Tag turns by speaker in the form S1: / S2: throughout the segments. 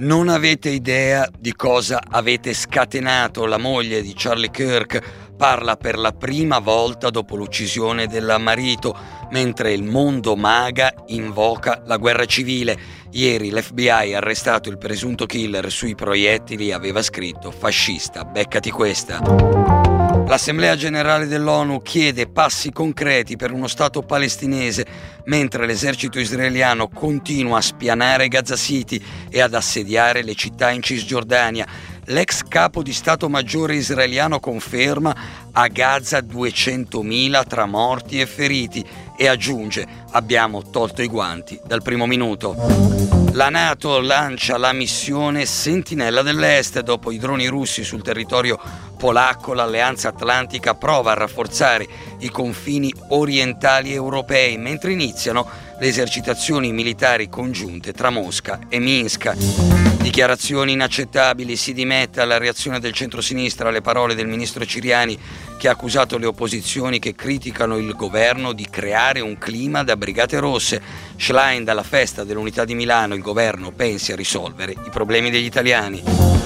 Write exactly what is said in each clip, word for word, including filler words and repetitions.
S1: Non avete idea di cosa avete scatenato. La moglie di Charlie Kirk parla per la prima volta dopo l'uccisione del marito, mentre il mondo MAGA invoca la guerra civile. Ieri l'F B I ha arrestato il presunto killer sui proiettili e aveva scritto "fascista, beccati questa". L'Assemblea Generale dell'ONU chiede passi concreti per uno Stato palestinese, mentre l'esercito israeliano continua a spianare Gaza City e ad assediare le città in Cisgiordania. L'ex capo di Stato Maggiore israeliano conferma a Gaza duecentomila tra morti e feriti e aggiunge: abbiamo tolto i guanti dal primo minuto. La NATO lancia la missione Sentinella dell'Est. Dopo i droni russi sul territorio polacco, l'Alleanza Atlantica prova a rafforzare i confini orientali europei, mentre iniziano le esercitazioni militari congiunte tra Mosca e Minsk. Dichiarazioni inaccettabili, si dimetta la reazione del centrosinistra alle parole del ministro Ciriani, che ha accusato le opposizioni che criticano il governo di creare un clima da brigate rosse. Schlein dalla festa dell'Unità di Milano: il governo pensi a risolvere i problemi degli italiani.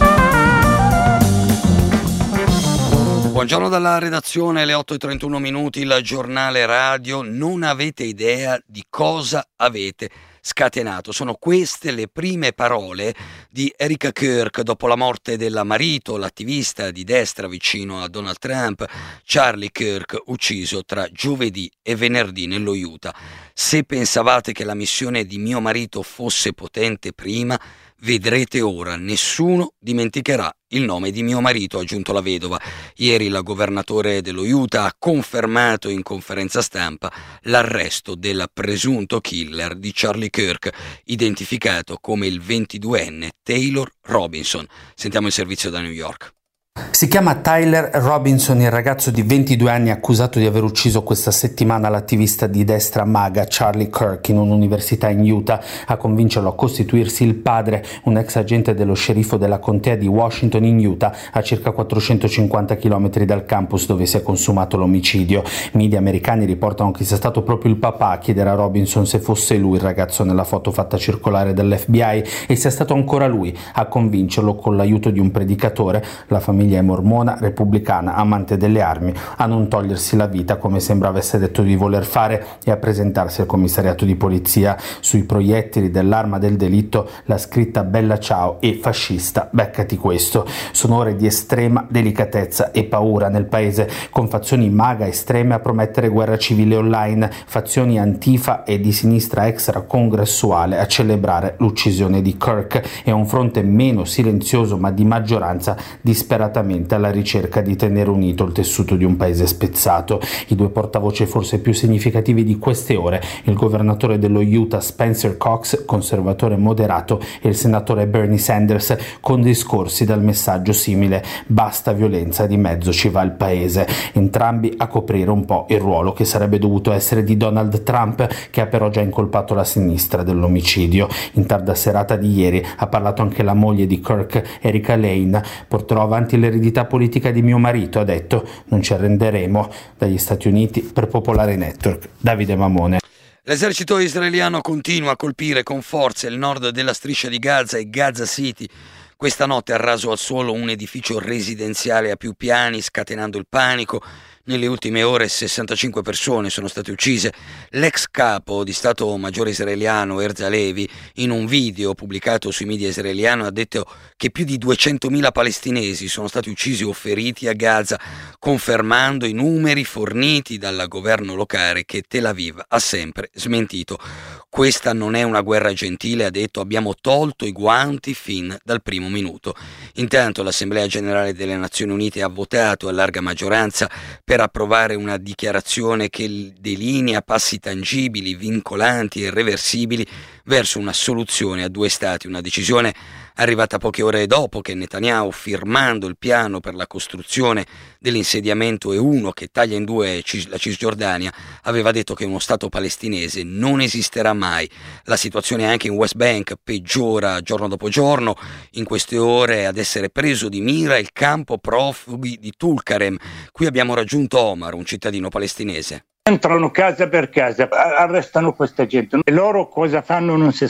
S1: Buongiorno dalla redazione, alle otto e trentuno minuti, il giornale radio. Non avete idea di cosa avete scatenato. Sono queste le prime parole di Erika Kirk dopo la morte del marito, l'attivista di destra vicino a Donald Trump, Charlie Kirk, ucciso tra giovedì e venerdì nello Utah. Se pensavate che la missione di mio marito fosse potente prima, vedrete ora, nessuno dimenticherà il nome di mio marito, ha aggiunto la vedova. Ieri il governatore dello Utah ha confermato in conferenza stampa l'arresto del presunto killer di Charlie Kirk, identificato come il ventiduenne Taylor Robinson. Sentiamo il servizio da New York.
S2: Si chiama Tyler Robinson, il ragazzo di ventidue anni accusato di aver ucciso questa settimana l'attivista di destra MAGA Charlie Kirk in un'università in Utah. A convincerlo a costituirsi il padre, un ex agente dello sceriffo della contea di Washington in Utah, a circa quattrocentocinquanta chilometri dal campus dove si è consumato l'omicidio. Media americani riportano che sia stato proprio il papà a chiedere a Robinson se fosse lui il ragazzo nella foto fatta circolare dall'F B I e sia stato ancora lui a convincerlo con l'aiuto di un predicatore. La famiglia è mormona, repubblicana, amante delle armi, a non togliersi la vita come sembra avesse detto di voler fare e a presentarsi al commissariato di polizia. Sui proiettili dell'arma del delitto la scritta "Bella ciao" e "Fascista, beccati questo". Sono ore di estrema delicatezza e paura nel paese, con fazioni MAGA estreme a promettere guerra civile online, fazioni antifa e di sinistra extra-congressuale a celebrare l'uccisione di Kirk e un fronte meno silenzioso ma di maggioranza disperatamente alla ricerca di tenere unito il tessuto di un paese spezzato. I due portavoce forse più significativi di queste ore, il governatore dello Utah Spencer Cox, conservatore moderato, e il senatore Bernie Sanders, con discorsi dal messaggio simile: basta violenza, di mezzo ci va il paese. Entrambi a coprire un po' il ruolo che sarebbe dovuto essere di Donald Trump, che ha però già incolpato la sinistra dell'omicidio. In tarda serata di ieri ha parlato anche la moglie di Kirk, Erika Lane. Porterò avanti l'eredità politica di mio marito, ha detto, non ci arrenderemo. Dagli Stati Uniti per Popolare Network, Davide Mamone.
S1: L'esercito israeliano continua a colpire con forza il nord della striscia di Gaza e Gaza City. Questa notte ha raso al suolo un edificio residenziale a più piani, scatenando il panico. Nelle ultime ore sessantacinque persone sono state uccise. L'ex capo di Stato Maggiore israeliano Erz Halevi, in un video pubblicato sui media israeliani, ha detto che più di duecentomila palestinesi sono stati uccisi o feriti a Gaza, confermando i numeri forniti dal governo locale che Tel Aviv ha sempre smentito. Questa non è una guerra gentile, ha detto, abbiamo tolto i guanti fin dal primo minuto. Intanto l'Assemblea Generale delle Nazioni Unite ha votato a larga maggioranza per approvare una dichiarazione che delinea passi tangibili, vincolanti e irreversibili verso una soluzione a due stati, una decisione arrivata poche ore dopo che Netanyahu, firmando il piano per la costruzione dell'insediamento E uno che taglia in due la Cisgiordania, aveva detto che uno Stato palestinese non esisterà mai. La situazione anche in West Bank peggiora giorno dopo giorno. In queste ore ad essere preso di mira il campo profughi di Tulkarem. Qui abbiamo raggiunto Omar, un cittadino palestinese.
S3: Entrano casa per casa, arrestano questa gente e loro cosa fanno non si sa.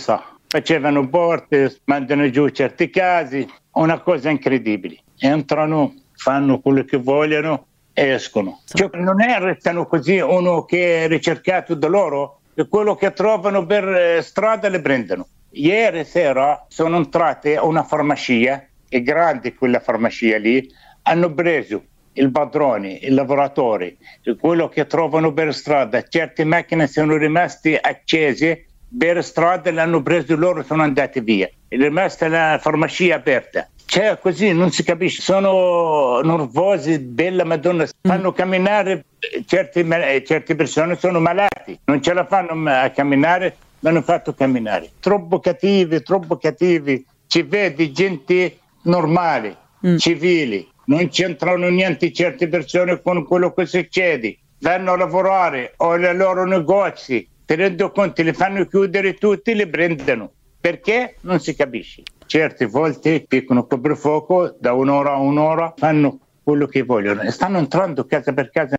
S3: facevano borte, mandano giù certi casi, una cosa incredibile. Entrano, fanno quello che vogliono e escono. Cioè, non è restano così uno che è ricercato da loro, e quello che trovano per strada le prendono. Ieri sera sono entrate a una farmacia, è grande quella farmacia lì, hanno preso il padrone, i lavoratori, quello che trovano per strada, certe macchine sono rimaste accese per strada, le hanno preso loro, sono andati via, è rimasta la farmacia aperta. Cioè così non si capisce, sono nervosi, bella Madonna, fanno camminare, certe, certe persone sono malati, non ce la fanno a camminare, l'hanno fatto camminare. Troppo cattivi, troppo cattivi, ci vedi gente normale, mm. civili, non c'entrano niente certe persone con quello che succede, vanno a lavorare o ai loro negozi, tenendo conto, li fanno chiudere tutti, li prendono. Perché? Non si capisce. Certe volte piccano coprifuoco da un'ora a un'ora, fanno quello che vogliono e stanno entrando casa per casa.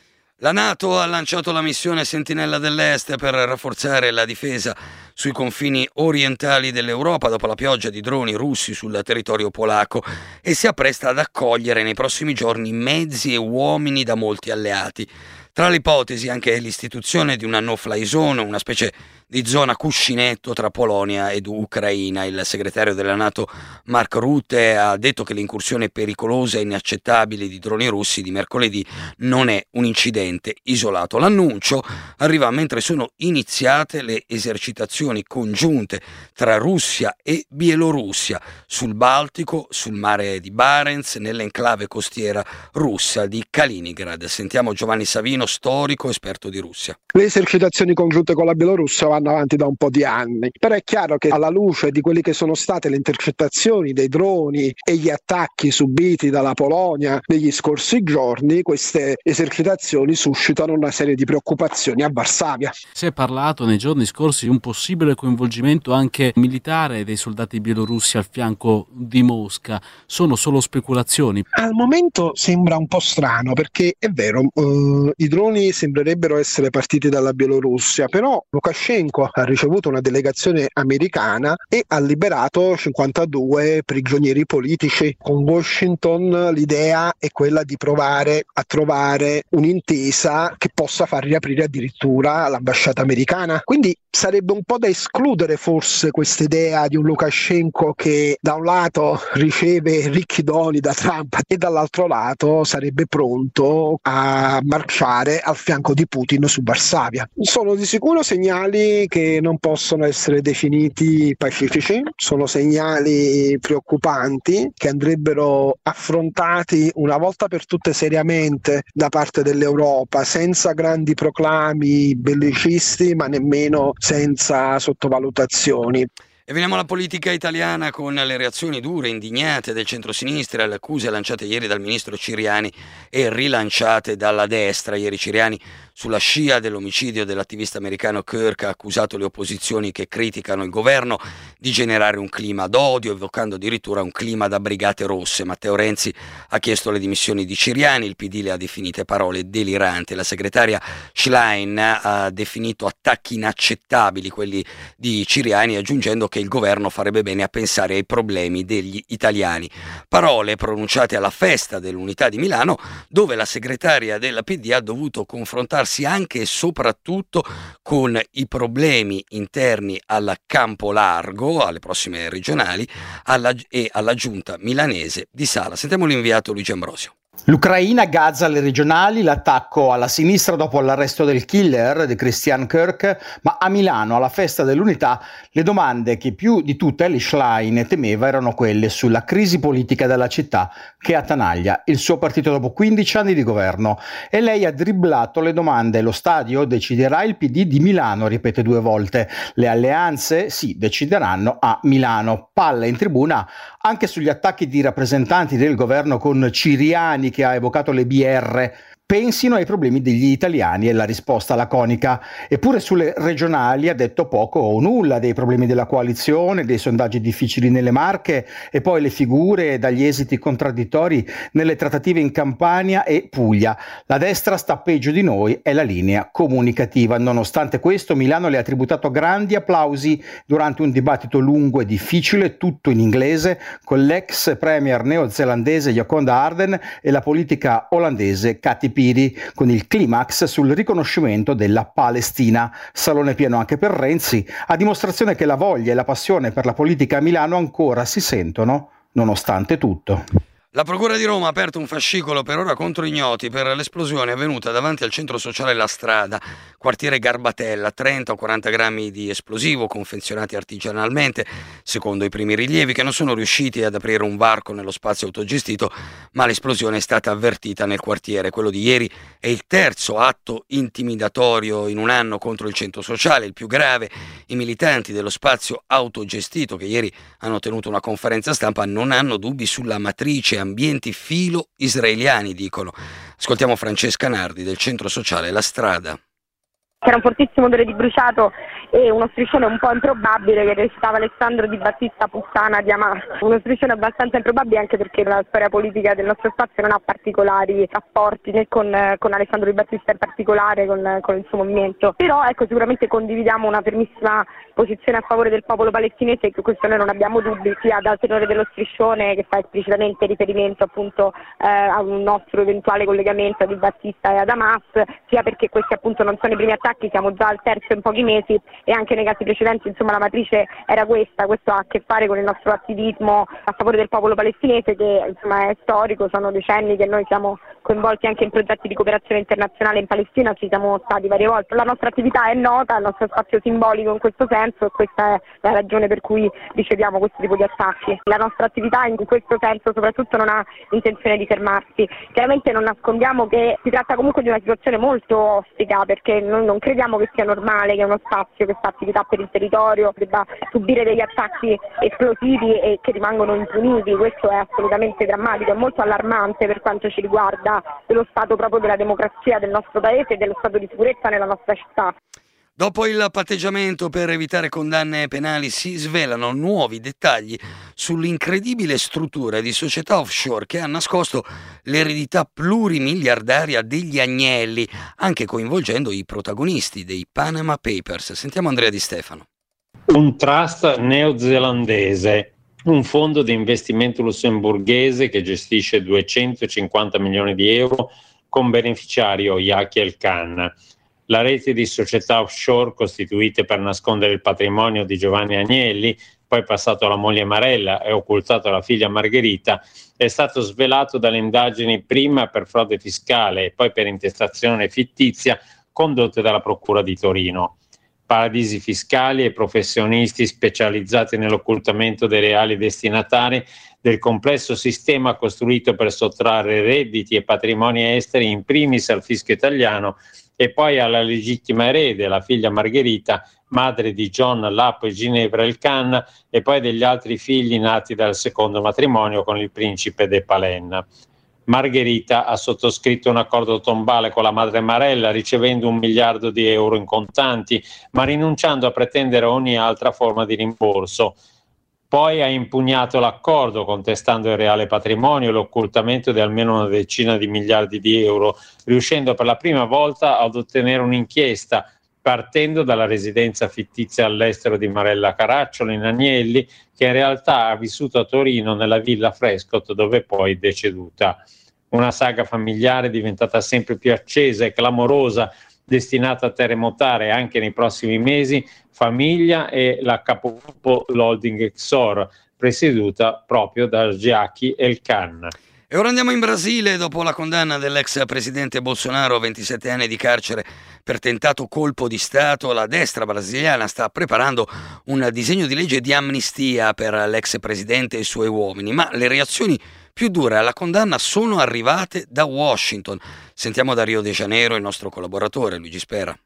S1: La NATO ha lanciato la missione Sentinella dell'Est per rafforzare la difesa sui confini orientali dell'Europa dopo la pioggia di droni russi sul territorio polacco e si appresta ad accogliere nei prossimi giorni mezzi e uomini da molti alleati. Tra le ipotesi anche l'istituzione di una no-fly zone, una specie di zona cuscinetto tra Polonia ed Ucraina. Il segretario della NATO Mark Rutte ha detto che l'incursione pericolosa e inaccettabile di droni russi di mercoledì non è un incidente isolato. L'annuncio arriva mentre sono iniziate le esercitazioni congiunte tra Russia e Bielorussia sul Baltico, sul mare di Barents, nell'enclave costiera russa di Kaliningrad. Sentiamo Giovanni Savino, storico esperto di Russia.
S4: Le esercitazioni congiunte con la Bielorussia vanno avanti da un po' di anni, però è chiaro che alla luce di quelli che sono state le intercettazioni dei droni e gli attacchi subiti dalla Polonia negli scorsi giorni, queste esercitazioni suscitano una serie di preoccupazioni a Varsavia.
S5: Si è parlato nei giorni scorsi di un possibile coinvolgimento anche militare dei soldati bielorussi al fianco di Mosca. Sono solo speculazioni?
S4: Al momento sembra un po' strano, perché è vero, uh, i droni sembrerebbero essere partiti dalla Bielorussia, però Lukashenko ha ricevuto una delegazione americana e ha liberato cinquantadue prigionieri politici. Con Washington l'idea è quella di provare a trovare un'intesa che possa far riaprire addirittura l'ambasciata americana. Quindi sarebbe un po' da escludere forse questa idea di un Lukashenko che da un lato riceve ricchi doni da Trump e dall'altro lato sarebbe pronto a marciare al fianco di Putin su Varsavia. Sono di sicuro segnali che non possono essere definiti pacifici, sono segnali preoccupanti che andrebbero affrontati una volta per tutte seriamente da parte dell'Europa, senza grandi proclami bellicisti ma nemmeno senza sottovalutazioni.
S1: E veniamo alla politica italiana con le reazioni dure, indignate del centrosinistra, le accuse lanciate ieri dal ministro Ciriani e rilanciate dalla destra. Ieri Ciriani, sulla scia dell'omicidio dell'attivista americano Kirk, ha accusato le opposizioni che criticano il governo di generare un clima d'odio, evocando addirittura un clima da brigate rosse. Matteo Renzi ha chiesto le dimissioni di Ciriani, il P D le ha definite parole deliranti. La segretaria Schlein ha definito attacchi inaccettabili quelli di Ciriani, aggiungendo che il governo farebbe bene a pensare ai problemi degli italiani. Parole pronunciate alla festa dell'Unità di Milano, dove la segretaria della P D ha dovuto confrontarsi anche e soprattutto con i problemi interni al campo largo, alle prossime regionali alla, e alla giunta milanese di Sala. Sentiamo l'inviato Luigi Ambrosio.
S6: L'Ucraina, Gaza, le regionali, l'attacco alla sinistra dopo l'arresto del killer di Christian Kirk, ma a Milano, alla festa dell'Unità, le domande che più di tutte Elly Schlein temeva erano quelle sulla crisi politica della città che attanaglia il suo partito dopo quindici anni di governo. E lei ha dribblato le domande. Lo stadio deciderà il P D di Milano, ripete due volte. Le alleanze, sì, decideranno a Milano. Palla in tribuna anche sugli attacchi di rappresentanti del governo con Ciriani, che ha evocato le B R pensino ai problemi degli italiani, è la risposta laconica. Eppure sulle regionali ha detto poco o nulla dei problemi della coalizione, dei sondaggi difficili nelle Marche e poi le figure dagli esiti contraddittori nelle trattative in Campania e Puglia. La destra sta peggio di noi, è la linea comunicativa. Nonostante questo, Milano le ha tributato grandi applausi durante un dibattito lungo e difficile, tutto in inglese, con l'ex premier neozelandese Jacinda Ardern e la politica olandese Kati Piri, con il climax sul riconoscimento della Palestina. Salone pieno anche per Renzi, a dimostrazione che la voglia e la passione per la politica a Milano ancora si sentono, nonostante tutto.
S1: La Procura di Roma ha aperto un fascicolo per ora contro ignoti per l'esplosione avvenuta davanti al centro sociale La Strada, quartiere Garbatella, trenta o quaranta grammi di esplosivo confezionati artigianalmente, secondo i primi rilievi, che non sono riusciti ad aprire un varco nello spazio autogestito, ma l'esplosione è stata avvertita nel quartiere. Quello di ieri è il terzo atto intimidatorio in un anno contro il centro sociale, il più grave. I militanti dello spazio autogestito, che ieri hanno tenuto una conferenza stampa, non hanno dubbi sulla matrice ambienti filo israeliani, dicono. Ascoltiamo Francesca Nardi del centro sociale La Strada.
S7: C'era un fortissimo odore di bruciato e uno striscione un po' improbabile che recitava Alessandro Di Battista Puttana di Hamas. Uno striscione abbastanza improbabile anche perché la storia politica del nostro spazio non ha particolari rapporti né con, con Alessandro Di Battista in particolare, con, con il suo movimento. Però ecco, sicuramente condividiamo una fermissima posizione a favore del popolo palestinese, che questo noi non abbiamo dubbi, sia dal tenore dello striscione che fa esplicitamente riferimento appunto eh, a un nostro eventuale collegamento a Di Battista e ad Hamas, sia perché questi appunto non sono i primi attacchi, siamo già al terzo in pochi mesi e anche nei casi precedenti insomma la matrice era questa. Questo ha a che fare con il nostro attivismo a favore del popolo palestinese, che insomma è storico, sono decenni che noi siamo coinvolti anche in progetti di cooperazione internazionale in Palestina, ci siamo stati varie volte. La nostra attività è nota, il nostro spazio simbolico in questo senso, e questa è la ragione per cui riceviamo questo tipo di attacchi. La nostra attività in questo senso soprattutto non ha intenzione di fermarsi. Chiaramente non nascondiamo che si tratta comunque di una situazione molto ostica, perché noi non crediamo che sia normale che uno spazio che fa attività per il territorio debba subire degli attacchi esplosivi e che rimangono impuniti. Questo è assolutamente drammatico, è molto allarmante per quanto ci riguarda dello stato proprio della democrazia del nostro paese e dello stato di sicurezza nella nostra città.
S1: Dopo il patteggiamento per evitare condanne penali si svelano nuovi dettagli sull'incredibile struttura di società offshore che ha nascosto l'eredità plurimiliardaria degli Agnelli, anche coinvolgendo i protagonisti dei Panama Papers. Sentiamo Andrea Di Stefano.
S8: Un trust neozelandese, un fondo di investimento lussemburghese che gestisce duecentocinquanta milioni di euro con beneficiario Yaki El Khan. La rete di società offshore costituite per nascondere il patrimonio di Giovanni Agnelli, poi passato alla moglie Marella e occultato alla figlia Margherita, è stato svelato dalle indagini prima per frode fiscale e poi per intestazione fittizia condotte dalla Procura di Torino. Paradisi fiscali e professionisti specializzati nell'occultamento dei reali destinatari del complesso sistema costruito per sottrarre redditi e patrimoni esteri in primis al fisco italiano e poi alla legittima erede, la figlia Margherita, madre di John Lapo e Ginevra El Khan, e poi degli altri figli nati dal secondo matrimonio con il principe de Palen. Margherita ha sottoscritto un accordo tombale con la madre Marella, ricevendo un miliardo di euro in contanti, ma rinunciando a pretendere ogni altra forma di rimborso. Poi ha impugnato l'accordo, contestando il reale patrimonio e l'occultamento di almeno una decina di miliardi di euro, riuscendo per la prima volta ad ottenere un'inchiesta, partendo dalla residenza fittizia all'estero di Marella Caracciolo in Agnelli, che in realtà ha vissuto a Torino nella villa Frescot, dove poi è deceduta. Una saga familiare diventata sempre più accesa e clamorosa, destinata a terremotare anche nei prossimi mesi famiglia e la capogruppo Holding Exor, presieduta proprio da Yaki El Khan.
S1: E ora andiamo in Brasile. Dopo la condanna dell'ex presidente Bolsonaro a ventisette anni di carcere per tentato colpo di Stato, la destra brasiliana sta preparando un disegno di legge di amnistia per l'ex presidente e i suoi uomini, ma le reazioni più dure alla condanna sono arrivate da Washington. Sentiamo da Rio de Janeiro il nostro collaboratore Luigi Spera.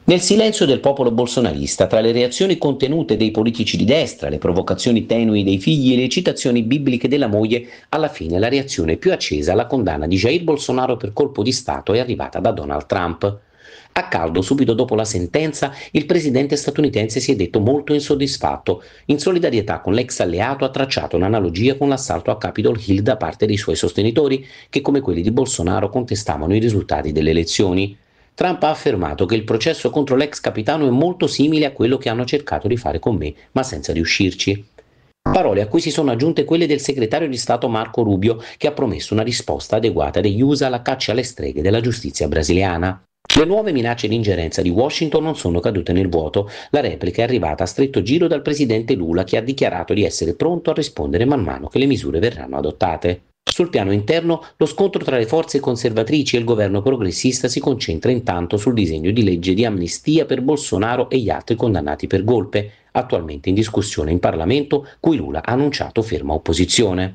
S9: Nel silenzio del popolo bolsonarista, tra le reazioni contenute dei politici di destra, le provocazioni tenui dei figli e le citazioni bibliche della moglie, alla fine la reazione più accesa alla condanna di Jair Bolsonaro per colpo di Stato è arrivata da Donald Trump. A caldo, subito dopo la sentenza, il presidente statunitense si è detto molto insoddisfatto. In solidarietà con l'ex alleato ha tracciato un'analogia con l'assalto a Capitol Hill da parte dei suoi sostenitori, che come quelli di Bolsonaro contestavano i risultati delle elezioni. Trump ha affermato che il processo contro l'ex capitano è molto simile a quello che hanno cercato di fare con me, ma senza riuscirci. Parole a cui si sono aggiunte quelle del segretario di Stato Marco Rubio, che ha promesso una risposta adeguata degli U S A alla caccia alle streghe della giustizia brasiliana. Le nuove minacce di ingerenza di Washington non sono cadute nel vuoto. La replica è arrivata a stretto giro dal presidente Lula, che ha dichiarato di essere pronto a rispondere man mano che le misure verranno adottate. Sul piano interno, lo scontro tra le forze conservatrici e il governo progressista si concentra intanto sul disegno di legge di amnistia per Bolsonaro e gli altri condannati per golpe, attualmente in discussione in Parlamento, cui Lula ha annunciato ferma opposizione.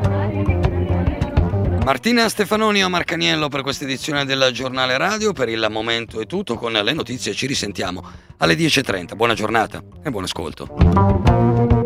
S1: Martina Stefanoni o Marcaniello per questa edizione del Giornale Radio. Per il momento è tutto, con le notizie ci risentiamo alle dieci e trenta. Buona giornata e buon ascolto.